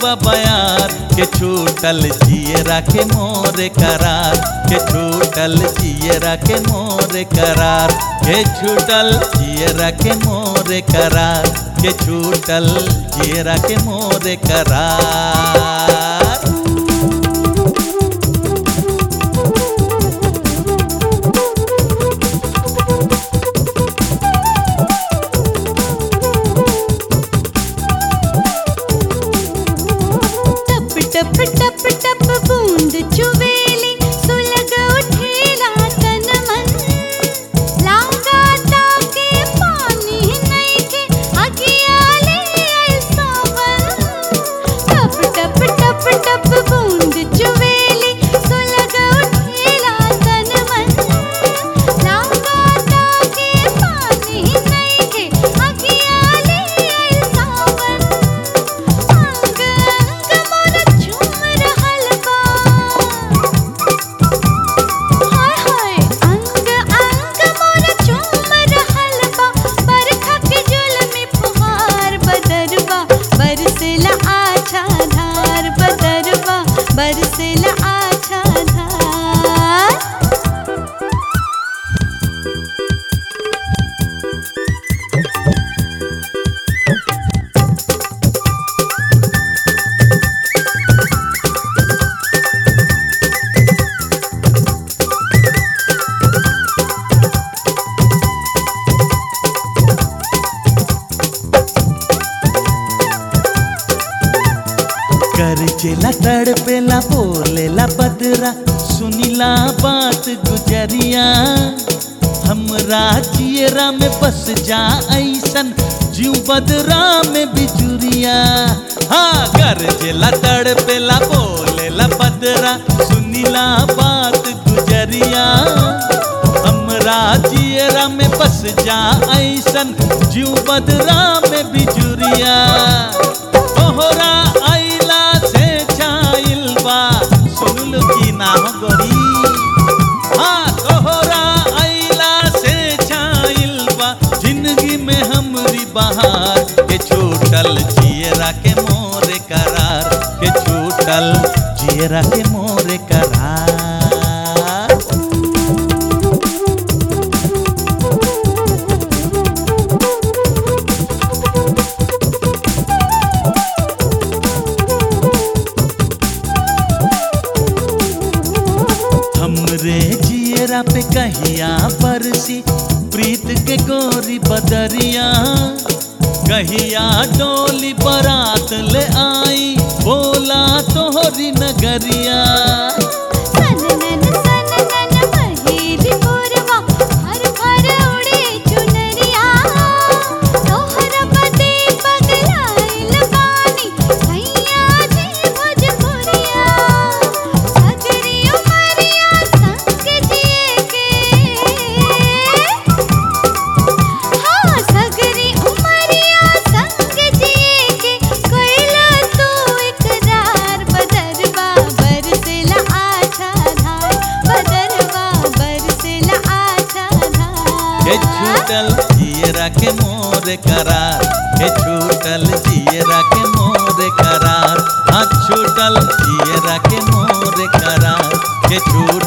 बा बयार के छूटल जियरा के मोरे करार के छूटल जियरा के मोरे करार के छूटल जियरा के मोरे करार के छूटल जियरा के मोरे करार। टप टप टप बूंद चुवेली सुलग उठेला तन मन लागा ताके पानी नइखे अगियाले ऐसावन। टप टप टप टप बूंद चुवेली सुलग उठेला तन मन लागा ताके पानी नइखे अगियाले ऐसावन। अंग अंग मोर झूम रहल बा हाय हाय अंग अंग मोर झूम रहल बा बरखा के जुल्मी फुहार बदरवा बरसेला आछा धार बदरवा बरसेला आछा धार। करजेला तड़पेला बोलेला बदरा सुनीला बात गुजरिया हमरा जियरा में बस जा ऐसन जीव बदरा में बिजुरिया। हाँ करजेला तड़पेला बोलेला बदरा सुनीला बात गुजरिया हमरा जियरा में बस जा ऐसन जीव बदरा में बिजुरिया। तोहरा आइला से छाइल बा सुनल की ना गोरी। हाँ तोहरा आइला से छाइल बा जिंदगी में हमरी बहार के छूटल जियरा के मोरे करार के छूटल जियरा के मोरे करार। हमरे जियरा पे कहिया बरसी प्रीत के गोरी बदरिया कहिया डोली बारात ले आई बोला तोहरी नगरिया। सननन सननन बहेली पुरवा भर भर उड़े चुनरिया तोहर बदे पगलाइल बानी भैया जी भोजपुरिया। सगरी उमरिया संग जिए के हाँ सगरी उमरिया संग जिए के कोइला तू इकरार बदरवा बरसेला आछा धार बदरवा बरसेला आछा के धार। छूटल जियरा के मोरे करार के छूटल जियरा के मोरे करार। हाँ छूटल जियरा के मोरे करार के छूटल